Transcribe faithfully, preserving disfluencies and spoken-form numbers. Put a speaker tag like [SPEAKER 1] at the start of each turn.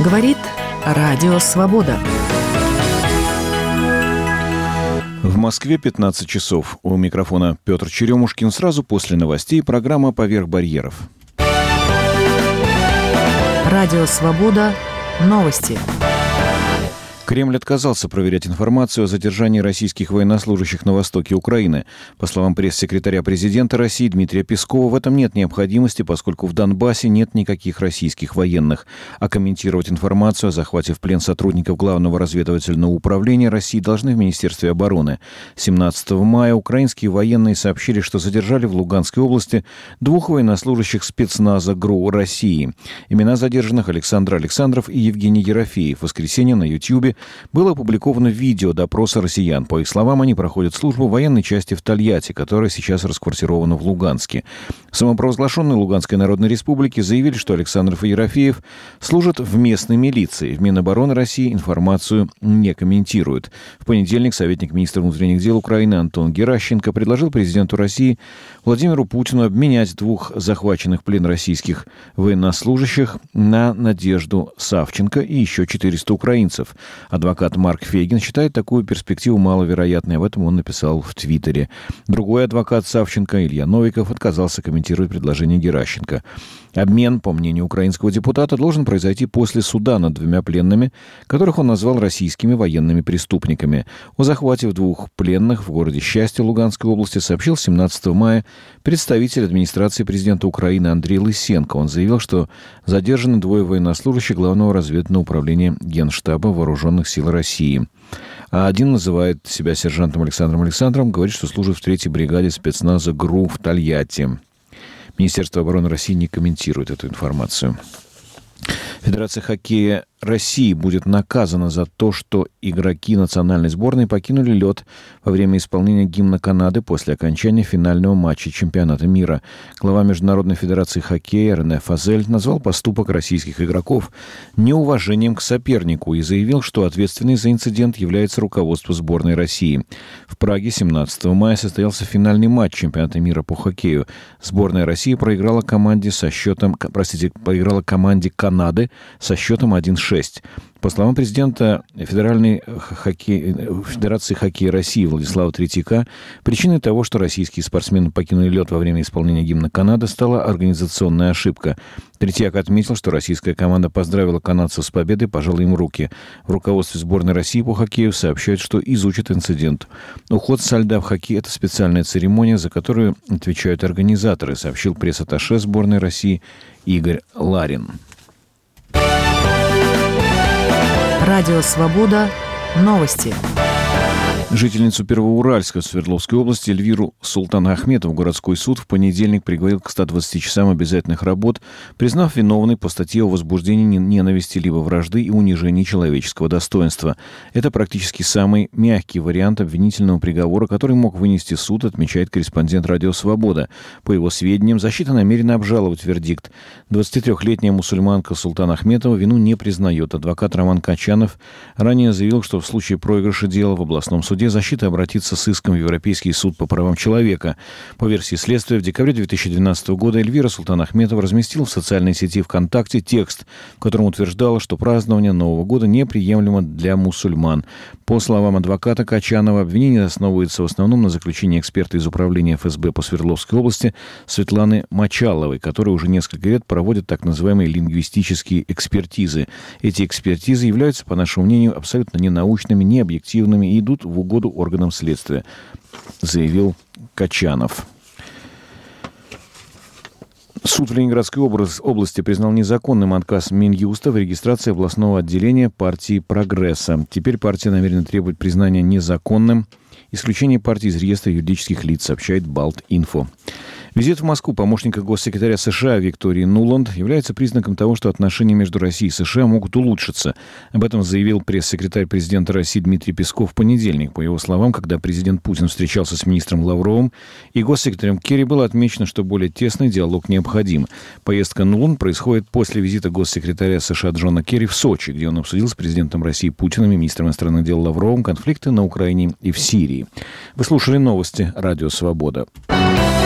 [SPEAKER 1] Говорит Радио Свобода.
[SPEAKER 2] В Москве пятнадцать часов. У микрофона Петр Черемушкин. Сразу после новостей программа «Поверх барьеров».
[SPEAKER 1] Радио Свобода. Новости.
[SPEAKER 2] Кремль отказался проверять информацию о задержании российских военнослужащих на востоке Украины. По словам пресс-секретаря президента России Дмитрия Пескова, в этом нет необходимости, поскольку в Донбассе нет никаких российских военных. А комментировать информацию о захвате в плен сотрудников Главного разведывательного управления России должны в Министерстве обороны. семнадцатого мая украинские военные сообщили, что задержали в Луганской области двух военнослужащих спецназа ГРУ России. Имена задержанных Александр Александров и Евгений Ерофеев. В воскресенье на Ютьюбе было опубликовано видео допроса россиян. По их словам, они проходят службу в военной части в Тольятти, которая сейчас расквартирована в Луганске. Самопровозглашенные Луганской Народной Республики заявили, что Александров и Ерофеев служат в местной милиции. В Минобороны России информацию не комментируют. В понедельник советник министра внутренних дел Украины Антон Геращенко предложил президенту России Владимиру Путину обменять двух захваченных в плен российских военнослужащих на Надежду Савченко и еще четыреста украинцев. Адвокат Марк Фейгин считает такую перспективу маловероятной. Об этом он написал в Твиттере. Другой адвокат Савченко, Илья Новиков, отказался комментировать предложение Геращенко. Обмен, по мнению украинского депутата, должен произойти после суда над двумя пленными, которых он назвал российскими военными преступниками. О захвате двух пленных в городе Счастье Луганской области сообщил семнадцатого мая представитель администрации президента Украины Андрей Лысенко. Он заявил, что задержаны двое военнослужащих Главного разведывательного управления Генштаба Вооруженных сил России. А один называет себя сержантом Александром Александровым, говорит, что служит в третьей бригаде спецназа ГРУ в Тольятти. Министерство обороны России не комментирует эту информацию. Федерация хоккея России будет наказана за то, что игроки национальной сборной покинули лед во время исполнения гимна Канады после окончания финального матча чемпионата мира. Глава Международной федерации хоккея Рене Фазель назвал поступок российских игроков неуважением к сопернику и заявил, что ответственный за инцидент является руководство сборной России. В Праге семнадцатого мая состоялся финальный матч чемпионата мира по хоккею. Сборная России проиграла команде со счетом, простите, проиграла команде Канады со счетом один шесть. По словам президента Федеральной хоккей... Федерации хоккея России Владислава Третьяка, причиной того, что российские спортсмены покинули лед во время исполнения гимна Канады, стала организационная ошибка. Третьяк отметил, что российская команда поздравила канадцев с победой, пожала им руки. В руководстве сборной России по хоккею сообщают, что изучат инцидент. Уход со льда в хоккей – это специальная церемония, за которую отвечают организаторы, сообщил пресс-атташе сборной России Игорь Ларин.
[SPEAKER 1] Радио Свобода. Новости.
[SPEAKER 2] Жительницу Первоуральска Свердловской области Эльвиру Султанахметову городской суд в понедельник приговорил к ста двадцати часам обязательных работ, признав виновной по статье о возбуждении ненависти либо вражды и унижении человеческого достоинства. Это практически самый мягкий вариант обвинительного приговора, который мог вынести суд, отмечает корреспондент «Радио Свобода». По его сведениям, защита намерена обжаловать вердикт. двадцатитрёхлетняя мусульманка Султанахметова вину не признает. Адвокат Роман Качанов ранее заявил, что в случае проигрыша дела в областном суде защита обратится с иском в Европейский суд по правам человека. По версии следствия, в декабре две тысячи двенадцатого года Эльвира Султанахметова разместила в социальной сети ВКонтакте текст, в котором утверждала, что празднование Нового года неприемлемо для мусульман. По словам адвоката Качанова, обвинение основывается в основном на заключении эксперта из управления эф эс бэ по Свердловской области Светланы Мочаловой, которая уже несколько лет проводит так называемые лингвистические экспертизы. Эти экспертизы являются, по нашему мнению, абсолютно ненаучными, необъективными и идут в угоду органам следствия, заявил Качанов. Суд в Ленинградской области признал незаконным отказ Минюста в регистрации областного отделения партии «Прогресса». Теперь партия намерена требовать признания незаконным исключения партии из реестра юридических лиц, сообщает Балт-Инфо. Визит в Москву помощника госсекретаря США Виктории Нуланд является признаком того, что отношения между Россией и США могут улучшиться. Об этом заявил пресс-секретарь президента России Дмитрий Песков в понедельник. По его словам, когда президент Путин встречался с министром Лавровым и госсекретарем Керри, было отмечено, что более тесный диалог необходим. Поездка Нуланд происходит после визита госсекретаря США Джона Керри в Сочи, где он обсудил с президентом России Путиным и министром иностранных дел Лавровым конфликты на Украине и в Сирии. Вы слушали новости «Радио Свобода».